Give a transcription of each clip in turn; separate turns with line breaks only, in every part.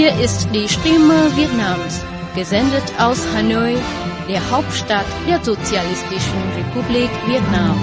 Hier ist die Stimme Vietnams, gesendet aus Hanoi, der Hauptstadt der Sozialistischen Republik Vietnam.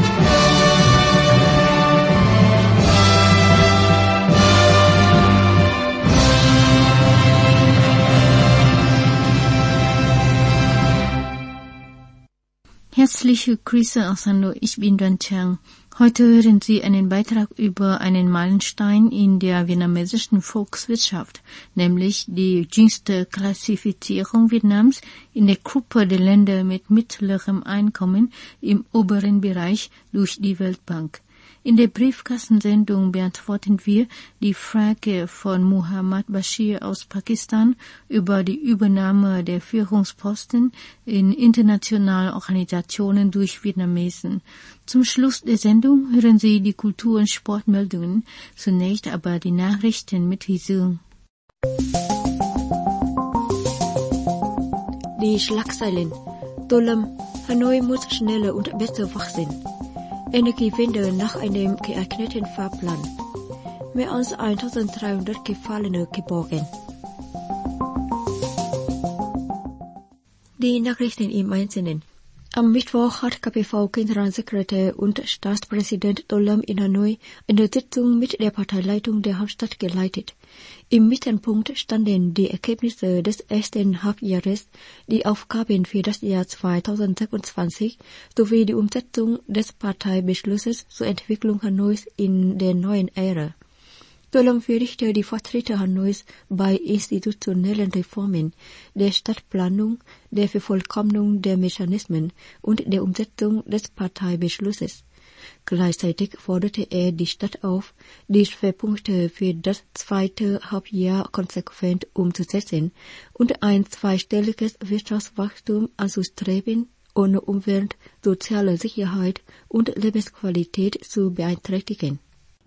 Herzliche Grüße aus Hanoi, ich bin Duan Chang. Heute hören Sie einen Beitrag über einen Meilenstein in der vietnamesischen Volkswirtschaft, nämlich die jüngste Klassifizierung Vietnams in der Gruppe der Länder mit mittlerem Einkommen im oberen Bereich durch die Weltbank. In der Briefkastensendung beantworten wir die Frage von Muhammad Bashir aus Pakistan über die Übernahme der Führungsposten in internationalen Organisationen durch Vietnamesen. Zum Schluss der Sendung hören Sie die Kultur- und Sportmeldungen, zunächst aber die Nachrichten mit Hisung.
Die Schlagzeilen. Tô Lâm, Hanoi muss schneller und besser wachsen. Energiewende nach einem geeigneten Fahrplan. Mehr als 1300 Gefallene geborgen. Die Nachrichten im Einzelnen. Am Mittwoch hat KPV-Generalsekretär und Staatspräsident Tô Lâm in Hanoi eine Sitzung mit der Parteileitung der Hauptstadt geleitet. Im Mittelpunkt standen die Ergebnisse des ersten Halbjahres, die Aufgaben für das Jahr 2026 sowie die Umsetzung des Parteibeschlusses zur Entwicklung Hanois in der neuen Ära. Tô Lâm würdigte die Fortschritte Hanois bei institutionellen Reformen, der Stadtplanung, der Vervollkommnung der Mechanismen und der Umsetzung des Parteibeschlusses. Gleichzeitig forderte er die Stadt auf, die Schwerpunkte für das zweite Halbjahr konsequent umzusetzen und ein zweistelliges Wirtschaftswachstum anzustreben, ohne Umwelt, soziale Sicherheit und Lebensqualität zu beeinträchtigen.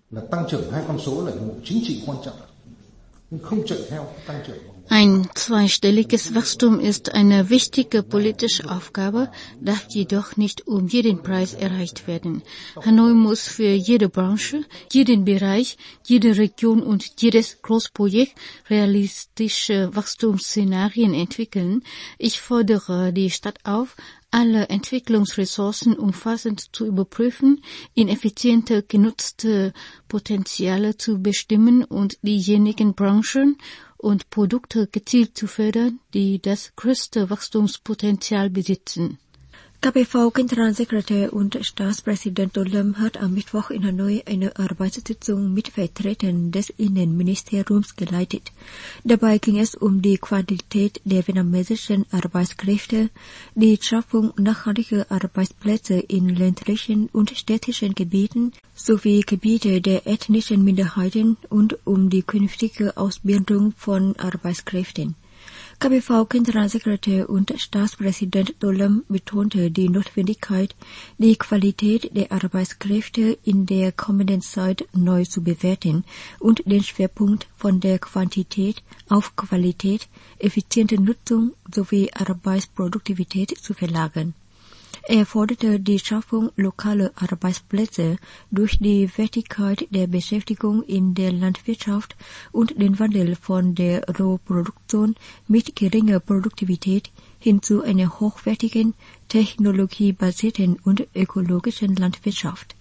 Ein zweistelliges Wachstum ist eine wichtige politische Aufgabe, darf jedoch nicht um jeden Preis erreicht werden. Hanoi muss für jede Branche, jeden Bereich, jede Region und jedes Großprojekt realistische Wachstumsszenarien entwickeln. Ich fordere die Stadt auf, alle Entwicklungsressourcen umfassend zu überprüfen, ineffiziente genutzte Potenziale zu bestimmen und diejenigen Branchen und Produkte gezielt zu fördern, die das größte Wachstumspotenzial besitzen.
KPV-Generalsekretär und Staatspräsident Tô Lâm hat am Mittwoch in Hanoi eine Arbeitssitzung mit Vertretern des Innenministeriums geleitet. Dabei ging es um die Qualität der vietnamesischen Arbeitskräfte, die Schaffung nachhaltiger Arbeitsplätze in ländlichen und städtischen Gebieten sowie Gebiete der ethnischen Minderheiten und um die künftige Ausbildung von Arbeitskräften. KPV-Generalsekretär und Staatspräsident Tô Lâm betonte die Notwendigkeit, die Qualität der Arbeitskräfte in der kommenden Zeit neu zu bewerten und den Schwerpunkt von der Quantität auf Qualität, effiziente Nutzung sowie Arbeitsproduktivität zu verlagern. Er forderte die Schaffung lokaler Arbeitsplätze durch die Wertigkeit der Beschäftigung in der Landwirtschaft und den Wandel von der Rohproduktion mit geringer Produktivität hin zu einer hochwertigen, technologiebasierten und ökologischen Landwirtschaft.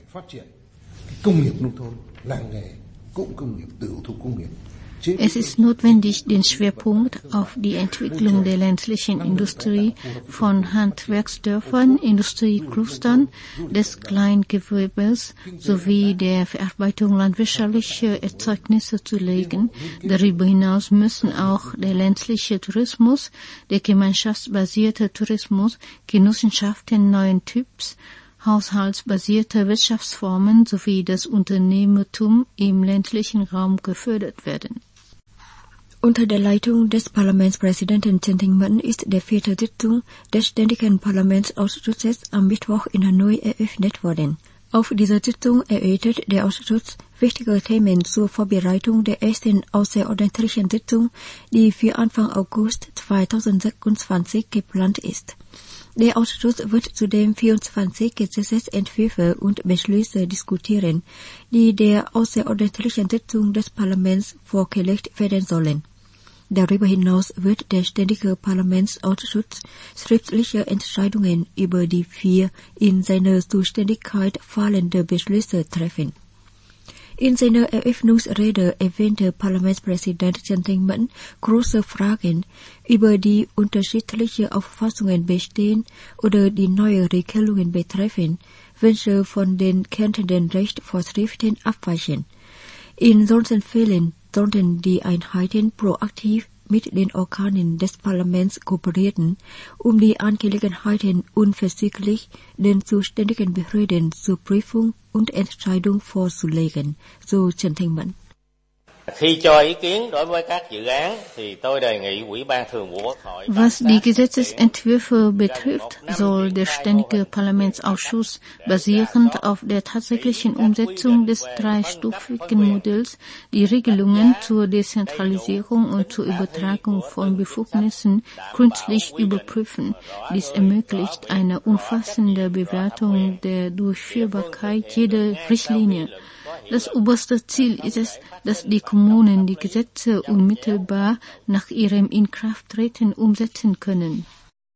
Es ist notwendig, den Schwerpunkt auf die Entwicklung der ländlichen Industrie von Handwerksdörfern, Industrieclustern, des Kleingewerbes sowie der Verarbeitung landwirtschaftlicher Erzeugnisse zu legen. Darüber hinaus müssen auch der ländliche Tourismus, der gemeinschaftsbasierte Tourismus, Genossenschaften neuen Typs, haushaltsbasierte Wirtschaftsformen sowie das Unternehmertum im ländlichen Raum gefördert werden.
Unter der Leitung des Parlamentspräsidenten Chen Ting-man ist der 4. Sitzung des Ständigen Parlamentsausschusses am Mittwoch in Hanoi eröffnet worden. Auf dieser Sitzung erörtert der Ausschuss wichtige Themen zur Vorbereitung der ersten außerordentlichen Sitzung, die für Anfang August 2026 geplant ist. Der Ausschuss wird zudem 24 Gesetzesentwürfe und Beschlüsse diskutieren, die der außerordentlichen Sitzung des Parlaments vorgelegt werden sollen. Darüber hinaus wird der ständige Parlamentsausschuss schriftliche Entscheidungen über die 4 in seiner Zuständigkeit fallende Beschlüsse treffen. In seiner Eröffnungsrede erwähnte Parlamentspräsident Trần Thanh Mẫn große Fragen, über die unterschiedliche Auffassungen bestehen oder die neue Regelungen betreffen, welche von den geltenden Rechtsvorschriften abweichen. In solchen Fällen sollten die Einheiten proaktiv mit den Organen des Parlaments kooperieren, um die Angelegenheiten unverzüglich den zuständigen Behörden zur Prüfung und Entscheidung vorzulegen, so Trần Thanh Mẫn.
Was die Gesetzesentwürfe betrifft, soll der ständige Parlamentsausschuss basierend auf der tatsächlichen Umsetzung des 3-stufigen Modells die Regelungen zur Dezentralisierung und zur Übertragung von Befugnissen gründlich überprüfen. Dies ermöglicht eine umfassende Bewertung der Durchführbarkeit jeder Richtlinie. Das oberste Ziel ist es, dass die Kommunen die Gesetze unmittelbar nach ihrem Inkrafttreten umsetzen können.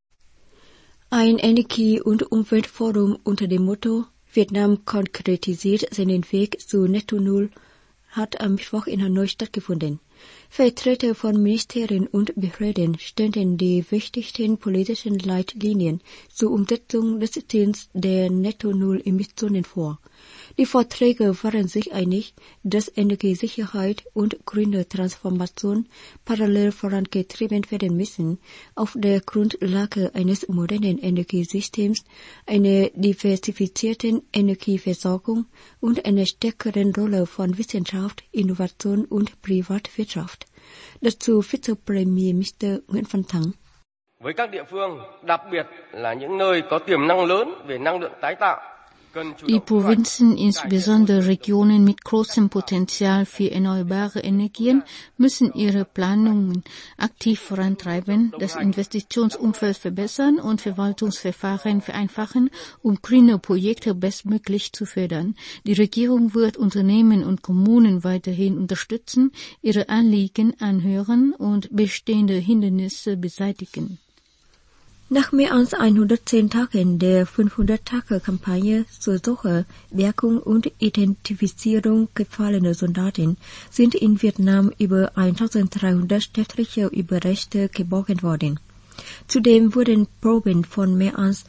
Ein Energie- und Umweltforum unter dem Motto Vietnam konkretisiert seinen Weg zu Netto Null hat am Mittwoch in Hanoi stattgefunden. Vertreter von Ministerien und Behörden stellten die wichtigsten politischen Leitlinien zur Umsetzung des Ziels der Netto-Null-Emissionen vor. Die Vorträge waren sich einig, dass Energiesicherheit und grüne Transformation parallel vorangetrieben werden müssen, auf der Grundlage eines modernen Energiesystems, einer diversifizierten Energieversorgung und einer stärkeren Rolle von Wissenschaft, Innovation und Privatwirtschaft. Dazu Vizepremierminister Nguyễn Văn Thắng.
Với các địa phương, đặc biệt là những nơi có tiềm năng lớn về năng lượng tái tạo.
Die Provinzen, insbesondere Regionen mit großem Potenzial für erneuerbare Energien, müssen ihre Planungen aktiv vorantreiben, das Investitionsumfeld verbessern und Verwaltungsverfahren vereinfachen, um grüne Projekte bestmöglich zu fördern. Die Regierung wird Unternehmen und Kommunen weiterhin unterstützen, ihre Anliegen anhören und bestehende Hindernisse beseitigen.
Nach mehr als 110 Tagen der 500-Tage-Kampagne zur Suche, Bergung und Identifizierung gefallener Soldaten sind in Vietnam über 1300 staatliche Überreste geborgen worden. Zudem wurden Proben von mehr als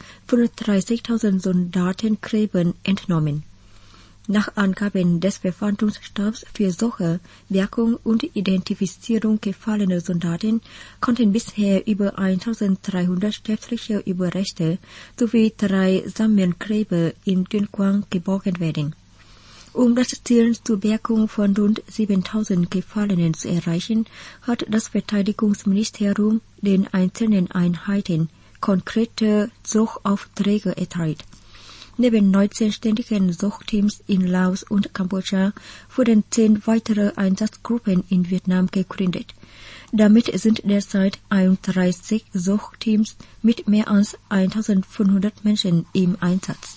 35.000 Soldatengräbern entnommen. Nach Angaben des Verwaltungsstabs für Suche, Bergung und Identifizierung gefallener Soldaten konnten bisher über 1300 staatliche Überreste sowie 3 Sammengräber in Tuyên Quang geborgen werden. Um das Ziel zur Bergung von rund 7.000 Gefallenen zu erreichen, hat das Verteidigungsministerium den einzelnen Einheiten konkrete Suchaufträge erteilt. Neben 19 ständigen Suchteams in Laos und Kambodscha wurden 10 weitere Einsatzgruppen in Vietnam gegründet. Damit sind derzeit 31 Suchteams mit mehr als 1.500 Menschen im Einsatz.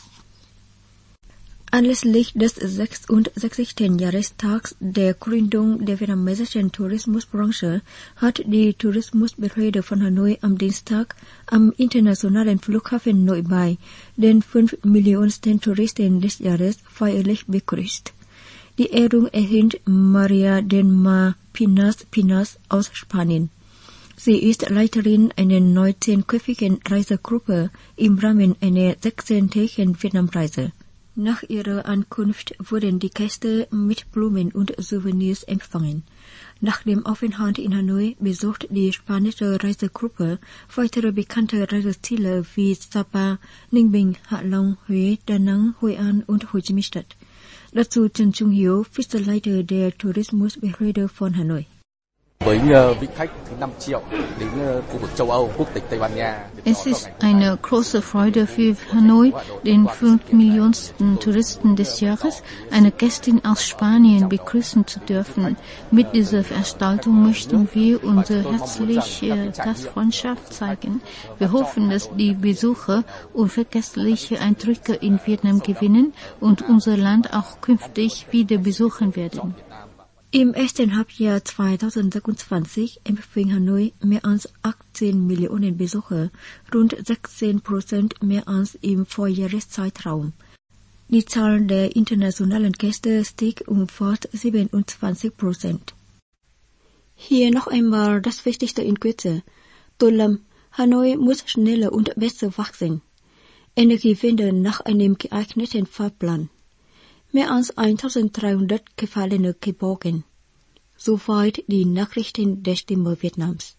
Anlässlich des 66. Jahrestags der Gründung der vietnamesischen Tourismusbranche hat die Tourismusbehörde von Hanoi am Dienstag am internationalen Flughafen Nội Bài den 5 Millionensten Touristen des Jahres feierlich begrüßt. Die Ehrung erhielt Maria del Mar Pinas aus Spanien. Sie ist Leiterin einer 19-köpfigen Reisegruppe im Rahmen einer 16-tägigen Vietnamreise. Nach ihrer Ankunft wurden die Gäste mit Blumen und Souvenirs empfangen. Nach dem Aufenthalt in Hanoi besucht die spanische Reisegruppe weitere bekannte Reiseziele wie Sapa, Ninh Bình, Hạ Long, Huế, Da Nang, Hội An und Ho Chi Minh Stadt. Dazu Trần Trung Hiếu, Vizeleiter der Tourismusbehörde von Hanoi.
Với vị khách thứ 5 triệu đến khu vực châu Âu, quốc tịch Tây Ban Nha.
Es ist eine große Freude für Hanoi, den 5 Millionensten Touristen des Jahres, eine Gästin aus Spanien begrüßen zu dürfen. Mit dieser Veranstaltung möchten wir unsere herzliche Gastfreundschaft zeigen. Wir hoffen, dass die Besucher unvergessliche Eindrücke in Vietnam gewinnen und unser Land auch künftig wieder besuchen werden.
Im ersten Halbjahr 2026 empfing Hanoi mehr als 18 Millionen Besucher, rund 16% mehr als im Vorjahreszeitraum. Die Zahl der internationalen Gäste stieg um fast 27%. Hier noch einmal das Wichtigste in Kürze. Tolam, Hanoi muss schneller und besser wachsen. Energiewende nach einem geeigneten Fahrplan. Mehr als 1300 Gefallene geborgen. Soweit die Nachrichten der Stimme Vietnams.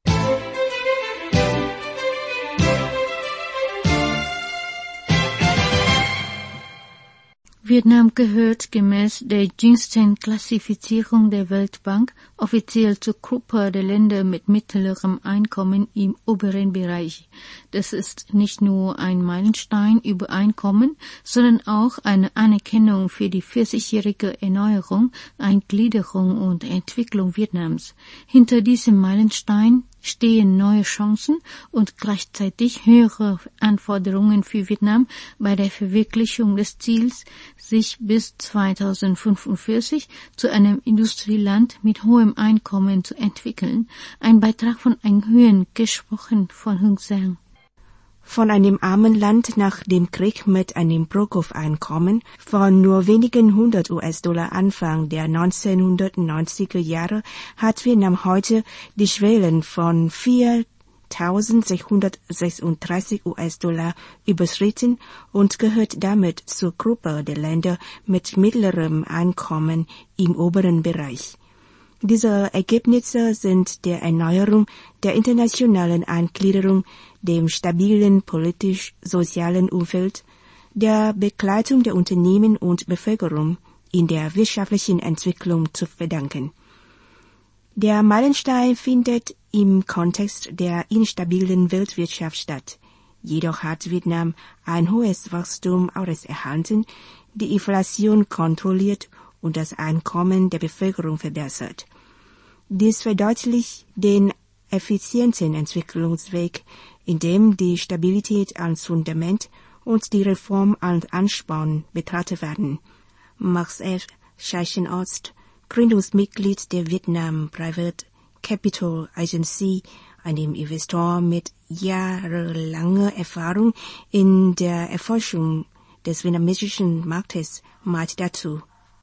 Vietnam gehört gemäß der jüngsten Klassifizierung der Weltbank offiziell zur Gruppe der Länder mit mittlerem Einkommen im oberen Bereich. Das ist nicht nur ein Meilenstein-Übereinkommen, sondern auch eine Anerkennung für die 40-jährige Erneuerung, Eingliederung und Entwicklung Vietnams. Hinter diesem Meilenstein stehen neue Chancen und gleichzeitig höhere Anforderungen für Vietnam bei der Verwirklichung des Ziels, sich bis 2045 zu einem Industrieland mit hohem Einkommen zu entwickeln. Ein Beitrag von Anh Huynh, gesprochen von Hung Sang.
Von einem armen Land nach dem Krieg mit einem Pro-Kopf-Einkommen von nur wenigen 100 US-Dollar Anfang der 1990er Jahre hat Vietnam heute die Schwellen von 4.636 US-Dollar überschritten und gehört damit zur Gruppe der Länder mit mittlerem Einkommen im oberen Bereich. Diese Ergebnisse sind der Erneuerung der internationalen Eingliederung, dem stabilen politisch-sozialen Umfeld, der Begleitung der Unternehmen und Bevölkerung in der wirtschaftlichen Entwicklung zu verdanken. Der Meilenstein findet im Kontext der instabilen Weltwirtschaft statt. Jedoch hat Vietnam ein hohes Wachstum aufrechterhalten, die Inflation kontrolliert und das Einkommen der Bevölkerung verbessert. Dies verdeutlicht den effizienten Entwicklungsweg, in dem die Stabilität als Fundament und die Reform als Ansporn betrachtet werden. Max F. Scheichenhorst, Gründungsmitglied der Vietnam Private Capital Agency, einem Investor mit jahrelanger Erfahrung in der Erforschung des vietnamesischen Marktes, meint dazu.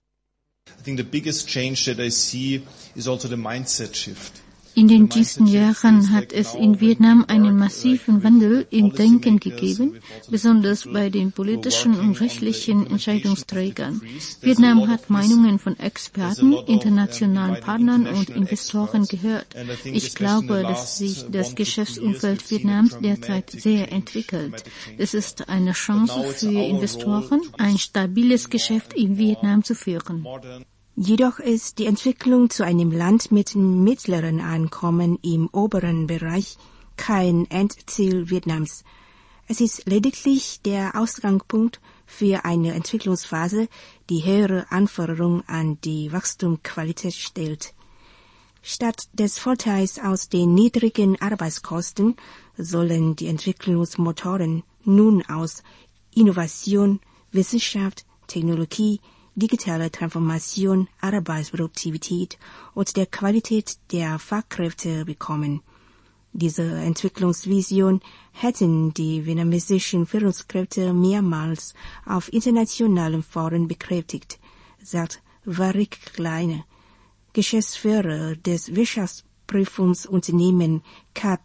I think the biggest change that I see is also the mindset shift.
In den jüngsten Jahren hat es in Vietnam einen massiven Wandel im Denken gegeben, besonders bei den politischen und rechtlichen Entscheidungsträgern. Vietnam hat Meinungen von Experten, internationalen Partnern und Investoren gehört. Ich glaube, dass sich das Geschäftsumfeld Vietnams derzeit sehr entwickelt. Es ist eine Chance für Investoren, ein stabiles Geschäft in Vietnam zu führen.
Jedoch ist die Entwicklung zu einem Land mit mittleren Einkommen im oberen Bereich kein Endziel Vietnams. Es ist lediglich der Ausgangspunkt für eine Entwicklungsphase, die höhere Anforderungen an die Wachstumsqualität stellt. Statt des Vorteils aus den niedrigen Arbeitskosten sollen die Entwicklungsmotoren nun aus Innovation, Wissenschaft, Technologie, digitale Transformation, Arbeitsproduktivität und der Qualität der Fachkräfte bekommen. Diese Entwicklungsvision hätten die vietnamesischen Führungskräfte mehrmals auf internationalen Foren bekräftigt, sagt Warwick Kleine, Geschäftsführer des Wirtschaftsprüfungsunternehmens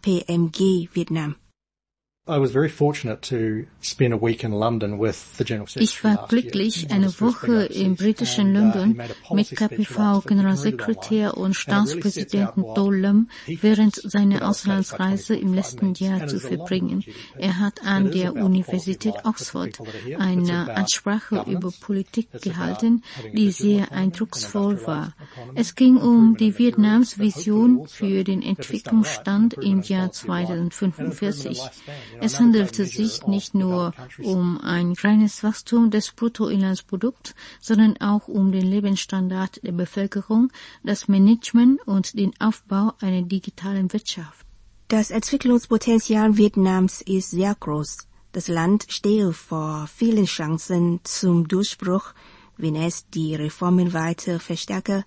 KPMG Vietnam.
Ich war glücklich, eine Woche im britischen London mit KPV-Generalsekretär und Staatspräsidenten To Lam während seiner Auslandsreise im letzten Jahr zu verbringen. Er hat an der Universität Oxford eine Ansprache über Politik gehalten, die sehr eindrucksvoll war. Es ging um die Vietnams Vision für den Entwicklungsstand im Jahr 2045. Es handelte sich nicht nur um ein reines Wachstum des Bruttoinlandsprodukts, sondern auch um den Lebensstandard der Bevölkerung, das Management und den Aufbau einer digitalen Wirtschaft.
Das Entwicklungspotenzial Vietnams ist sehr groß. Das Land stehe vor vielen Chancen zum Durchbruch, wenn es die Reformen weiter verstärke,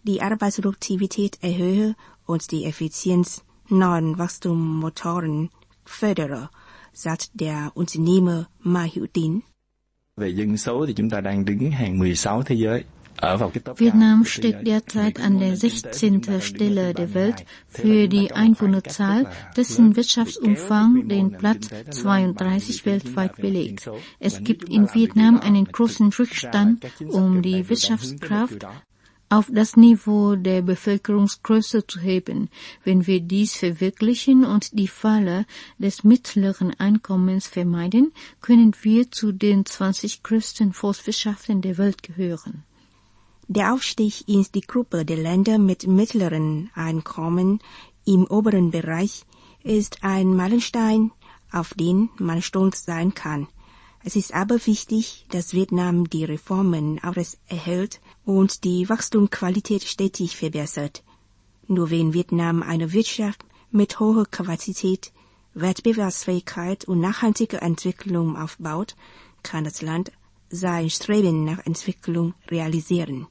die Arbeitsproduktivität erhöhe und die Effizienz neuen Wachstumsmotoren fördere, sagt der Unternehmer Ma Hữu-Tín.
Về dân số thì chúng ta đang đứng hàng 16 thế giới.
Vietnam steht derzeit an der 16. Stelle der Welt für die Einwohnerzahl, dessen Wirtschaftsumfang den Platz 32 weltweit belegt. Es gibt in Vietnam einen großen Rückstand, um die Wirtschaftskraft auf das Niveau der Bevölkerungsgröße zu heben. Wenn wir dies verwirklichen und die Falle des mittleren Einkommens vermeiden, können wir zu den 20 größten Volkswirtschaften der Welt gehören.
Der Aufstieg in die Gruppe der Länder mit mittleren Einkommen im oberen Bereich ist ein Meilenstein, auf den man stolz sein kann. Es ist aber wichtig, dass Vietnam die Reformen aufrechterhält und die Wachstumsqualität stetig verbessert. Nur wenn Vietnam eine Wirtschaft mit hoher Kapazität, Wettbewerbsfähigkeit und nachhaltiger Entwicklung aufbaut, kann das Land sein Streben nach Entwicklung realisieren.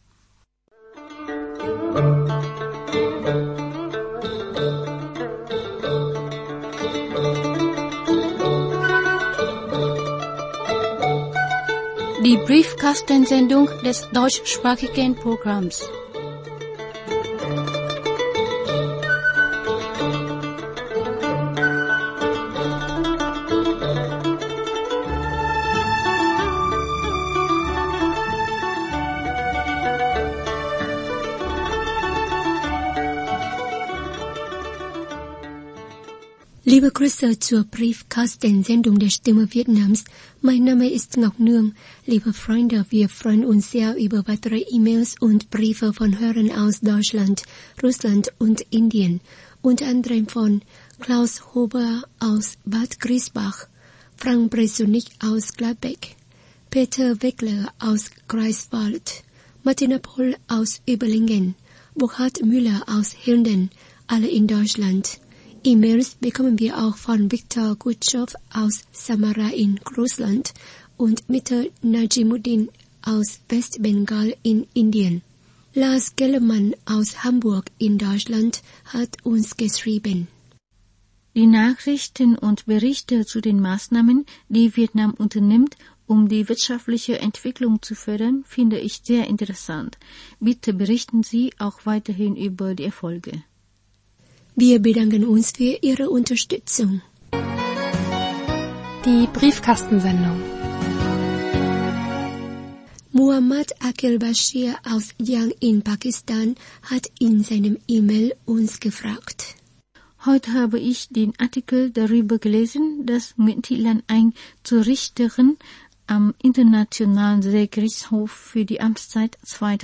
Die Briefkastensendung des deutschsprachigen Programms.
Liebe Grüße zur Briefkastensendung der Stimme Vietnams. Mein Name ist Ngọc Nương. Liebe Freunde, wir freuen uns sehr über weitere E-Mails und Briefe von Hörern aus Deutschland, Russland und Indien. Unter anderem von Klaus Huber aus Bad Griesbach, Frank Bresunik aus Gladbeck, Peter Weckler aus Greifswald, Martina Pohl aus Überlingen, Burkhard Müller aus Hilden, alle in Deutschland. E-Mails bekommen wir auch von Viktor Gutschow aus Samara in Russland und Mr. Najimuddin aus Westbengal in Indien. Lars Gellermann aus Hamburg in Deutschland hat uns geschrieben.
Die Nachrichten und Berichte zu den Maßnahmen, die Vietnam unternimmt, um die wirtschaftliche Entwicklung zu fördern, finde ich sehr interessant. Bitte berichten Sie auch weiterhin über die Erfolge.
Wir bedanken uns für Ihre Unterstützung.
Die Briefkastensendung.
Muhammad Akil Bashir aus Yang in Pakistan hat in seinem E-Mail uns gefragt.
Heute habe ich den Artikel darüber gelesen, dass Nguyễn Thị Lan Anh zur Richterin am Internationalen Gerichtshof für die Amtszeit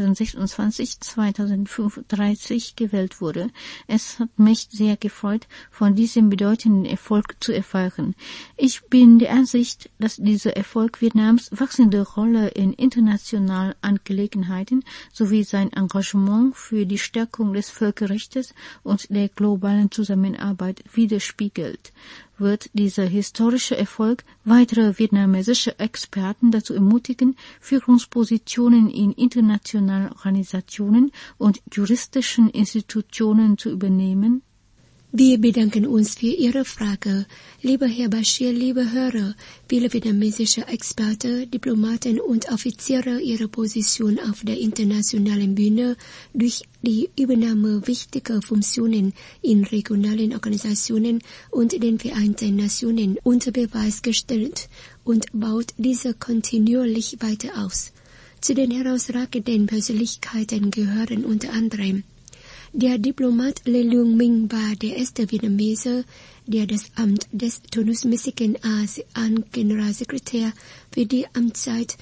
2026-2035 gewählt wurde. Es hat mich sehr gefreut, von diesem bedeutenden Erfolg zu erfahren. Ich bin der Ansicht, dass dieser Erfolg Vietnams wachsende Rolle in internationalen Angelegenheiten sowie sein Engagement für die Stärkung des Völkerrechts und der globalen Zusammenarbeit widerspiegelt. Wird dieser historische Erfolg weitere vietnamesische Experten dazu ermutigen, Führungspositionen in internationalen Organisationen und juristischen Institutionen zu übernehmen?
Wir bedanken uns für Ihre Frage. Lieber Herr Bashir, liebe Hörer, viele vietnamesische Experten, Diplomaten und Offiziere ihre Position auf der internationalen Bühne durch die Übernahme wichtiger Funktionen in regionalen Organisationen und den Vereinten Nationen unter Beweis gestellt und baut diese kontinuierlich weiter aus. Zu den herausragenden Persönlichkeiten gehören unter anderem der Diplomat Le Luong Minh war der erste Vietnamese, der das Amt des turnusmäßigen ASEAN-Generalsekretär für die Amtszeit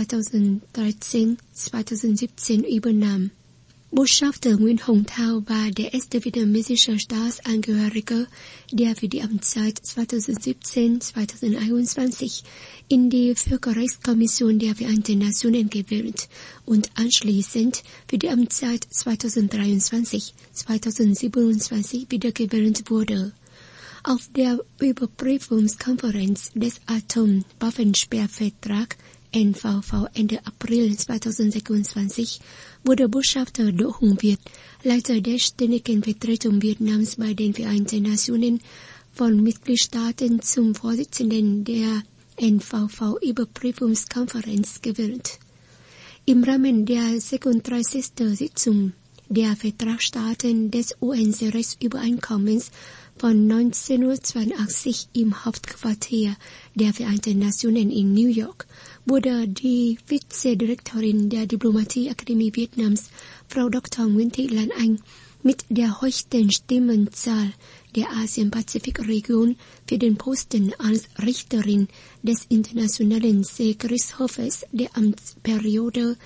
2013-2017 übernahm. Botschafter Nguyễn Hồng Thao war der erste vietnamesische Staatsangehörige, der für die Amtszeit 2017-2021 in die Völkerrechtskommission der Vereinten Nationen gewählt und anschließend für die Amtszeit 2023-2027 wiedergewählt wurde. Auf der Überprüfungskonferenz des Atomwaffensperrvertrags
UNVV Ende April 2026 wurde Botschafter Đỗ Hùng Việt, Leiter der Ständigen Vertretung Vietnams bei den Vereinten Nationen, von Mitgliedstaaten zum Vorsitzenden der NVV-Überprüfungskonferenz gewählt. Im Rahmen der 36. Sitzung der Vertragsstaaten des UN-Rechtsübereinkommens von 1982 im Hauptquartier der Vereinten Nationen in New York wurde die Vizedirektorin der Diplomatieakademie Vietnams, Frau Dr. Nguyễn Thị Lan Anh, mit der höchsten Stimmenzahl der Asien-Pazifik-Region für den Posten als Richterin des Internationalen Seegerichtshofes der Amtsperiode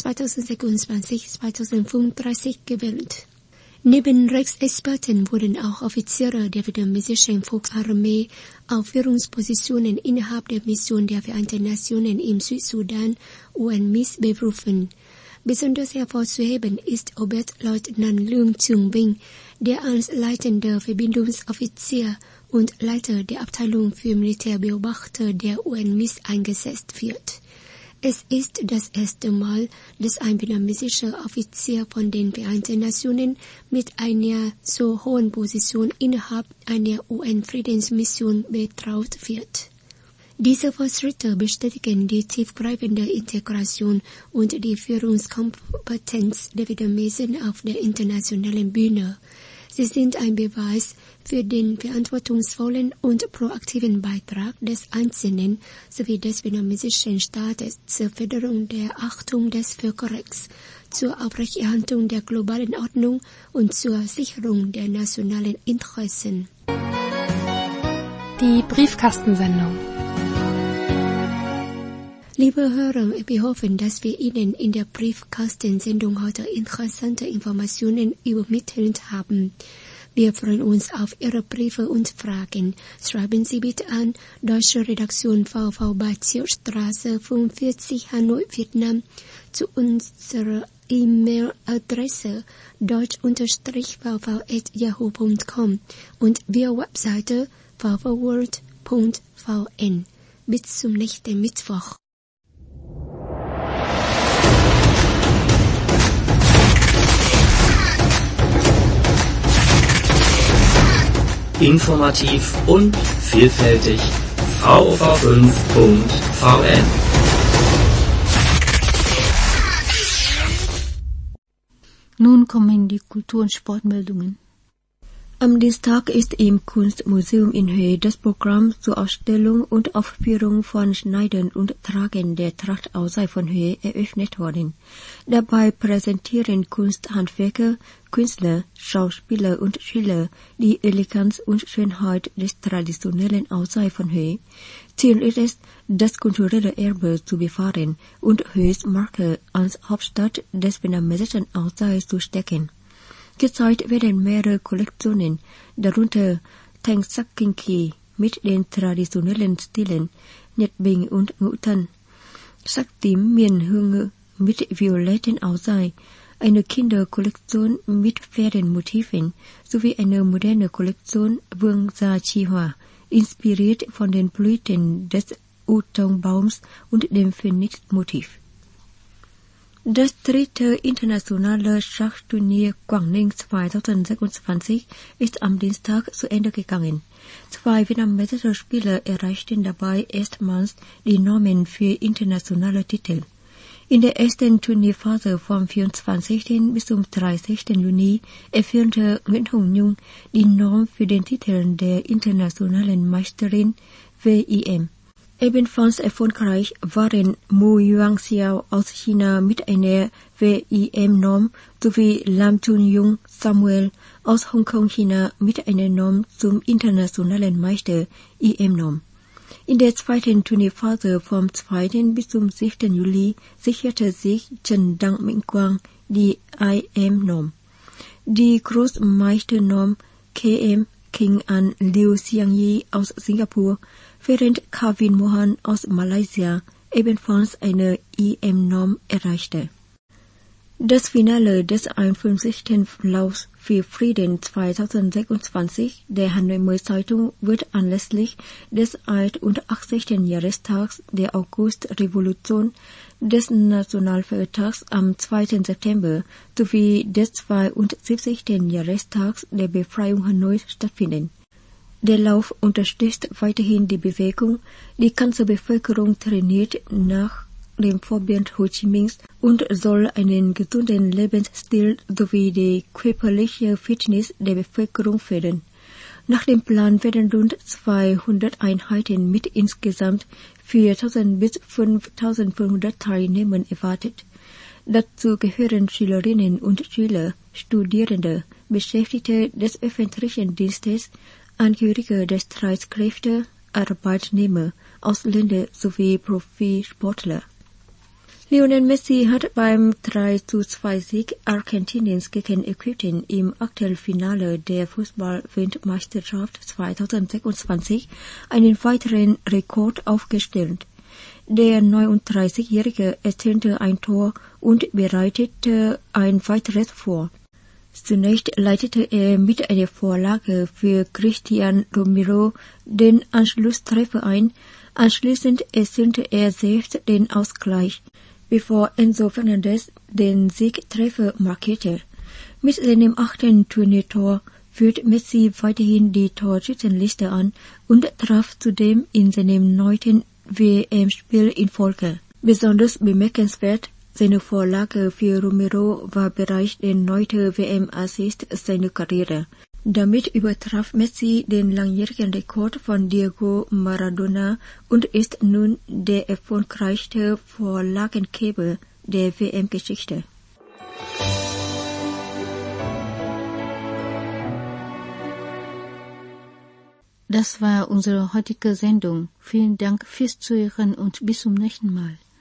2026-2035 gewählt. Neben Rechtsexperten wurden auch Offiziere der vietnamesischen Volksarmee auf Führungspositionen innerhalb der Mission der Vereinten Nationen im Südsudan UNMISS berufen. Besonders hervorzuheben ist Oberstleutnant Lương Trường Vinh, der als leitender Verbindungsoffizier und Leiter der Abteilung für Militärbeobachter der UNMISS eingesetzt wird. Es ist das erste Mal, dass ein vietnamesischer Offizier von den Vereinten Nationen mit einer so hohen Position innerhalb einer UN-Friedensmission betraut wird. Diese Fortschritte bestätigen die tiefgreifende Integration und die Führungskompetenz der Vietnamesen auf der internationalen Bühne. Sie sind ein Beweis für den verantwortungsvollen und proaktiven Beitrag des Einzelnen sowie des vietnamesischen Staates zur Förderung der Achtung des Völkerrechts, zur Aufrechterhaltung der globalen Ordnung und zur Sicherung der nationalen Interessen.
Die Briefkastensendung.
Liebe Hörer, wir hoffen, dass wir Ihnen in der Briefkastensendung heute interessante Informationen übermittelt haben. Wir freuen uns auf Ihre Briefe und Fragen. Schreiben Sie bitte an Deutsche Redaktion VV Bazierstraße 45 Hanoi, Vietnam zu unserer E-Mail-Adresse deutsch-vv@yahoo.com und via Webseite vvworld.vn. Bis zum nächsten Mittwoch.
Informativ und vielfältig. vv5.vn.
Nun kommen die Kultur- und Sportmeldungen.
Am Dienstag ist im Kunstmuseum in Hue das Programm zur Ausstellung und Aufführung von Schneiden und Tragen der Trachtaussei von Hue eröffnet worden. Dabei präsentieren Kunsthandwerker, Künstler, Schauspieler und Schüler die Eleganz und Schönheit des traditionellen Aussei von Hue. Ziel ist es, das kulturelle Erbe zu bewahren und Hues Marke als Hauptstadt des vietnamesischen Aussei zu stärken. Gezeigt werden mehrere Kollektionen, darunter Thanh Sắc Kinh Kỳ mit den traditionellen Stilen Nhật Bình und Ngũ Thân, Sắc Tím Miền Hương mit violetten Aussei, eine Kinderkollektion mit Pferdenmotiven sowie eine moderne Kollektion Vương Gia Chi Hòa, inspiriert von den Blüten des U-Tong-Baums und dem Phönix-Motiv. Das dritte internationale Schachturnier Quảng Ninh 2026 ist am Dienstag zu Ende gegangen. 2 vietnamesische Spieler erreichten dabei erstmals die Normen für internationale Titel. In der ersten Turnierphase vom 24. bis zum 30. Juni erfüllte Nguyễn Hồng Nhung die Norm für den Titel der internationalen Meisterin WIM. Ebenfalls erfolgreich waren Mu Yuanxiao aus China mit einer WIM-Norm sowie Lam Chun-Yung Samuel aus Hongkong, China mit einer Norm zum internationalen Meister IM-Norm. In der zweiten Turnierphase vom 2. bis zum 6. Juli sicherte sich Trần Đăng Minh Quang die IM-Norm. Die Großmeisternorm KM ging an Liu Xiangyi aus Singapur, während Kevin Mohan aus Malaysia ebenfalls eine IM-Norm erreichte. Das Finale des 51. Laufs für Frieden 2026 der Hanoi Zeitung wird anlässlich des 81. Jahrestags der Augustrevolution, des Nationalfeiertags am 2. September sowie des 72. Jahrestags der Befreiung Hanois stattfinden. Der Lauf unterstützt weiterhin die Bewegung, die ganze Bevölkerung trainiert nach dem Vorbild Ho Chi Minhs und soll einen gesunden Lebensstil sowie die körperliche Fitness der Bevölkerung fördern. Nach dem Plan werden rund 200 Einheiten mit insgesamt 4.000 bis 5.500 Teilnehmern erwartet. Dazu gehören Schülerinnen und Schüler, Studierende, Beschäftigte des öffentlichen Dienstes, Angehörige der Streitkräfte, Arbeitnehmer, Ausländer sowie Profisportler. Lionel Messi hat beim 3:2-Sieg Argentiniens gegen Ägypten im Achtelfinale der Fußball-Weltmeisterschaft 2026 einen weiteren Rekord aufgestellt. Der 39-Jährige erzielte ein Tor und bereitete ein weiteres vor. Zunächst leitete er mit einer Vorlage für Cristian Romero den Anschlusstreffer ein, anschließend erzielte er selbst den Ausgleich, bevor Enzo Fernandez den Siegtreffer markierte. Mit seinem 8. Turniertor führt Messi weiterhin die Torschützenliste an und traf zudem in seinem 9. WM-Spiel in Folge. Besonders bemerkenswert, seine Vorlage für Romero war bereits der 9. WM-Assist seiner Karriere. Damit übertraf Messi den langjährigen Rekord von Diego Maradona und ist nun der erfolgreichste Vorlagengeber der WM-Geschichte.
Das war unsere heutige Sendung. Vielen Dank fürs Zuhören und bis zum nächsten Mal.